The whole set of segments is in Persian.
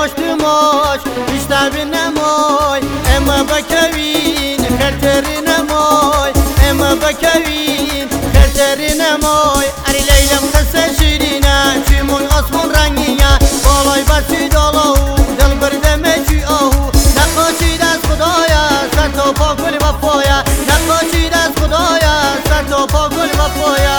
ماش بیشتر بنمای اما بکوین خرتری نمای اما بکوین خرتری نمای اری لیلم قصه شیرینه چیمون آسمون رنگینه بالای برچی دالاو دل بردمه چی آهو نقاشی دست خدایا سر تا پا کلی وفایا نقاشی دست خدایا سر تا پا کلی وفایا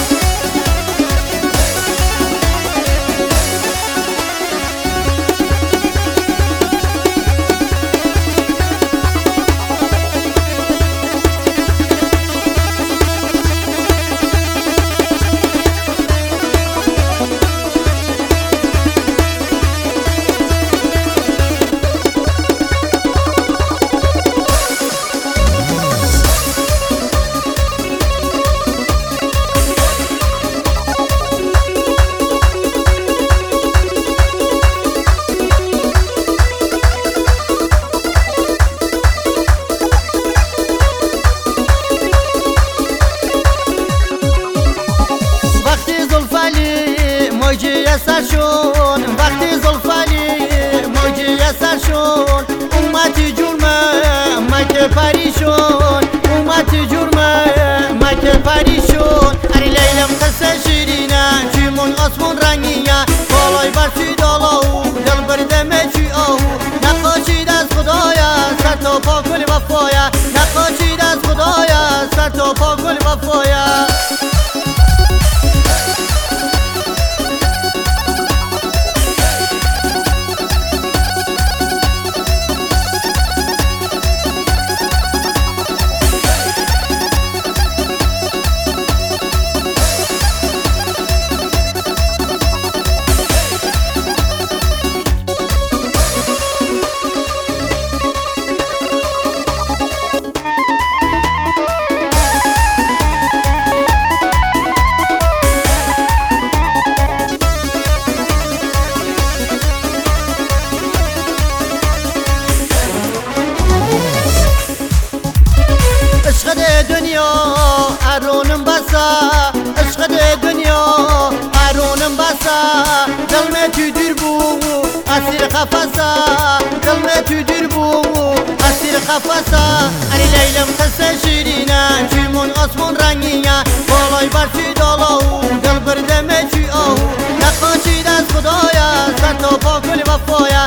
سرشون وقتی زلفالی موجی سرشون اومدی جرمه مکه پریشون اومدی جرمه مکه پریشون اری لیلم قصه شیرینه چیمون آسمون رنگینه بالای برچی دالاو دل بردمه چی آهو نقاشی دست خدایا سر تا پا کلی وفایا نقاشی دست خدایا سر تا پا کلی وفایا عشق دنیا ارونم بسا عشق دنیا ارونم بسا دل میں تو دیر بو اسیر قفصا دل میں تو دیر بو اسیر قفصا اری لیلم قصه شیرینه چیمون آسمون رنگینه بالای برچی دالاو دل بردمه چی آهو نقاشی دست خدایا سر تا پا کلی وفایا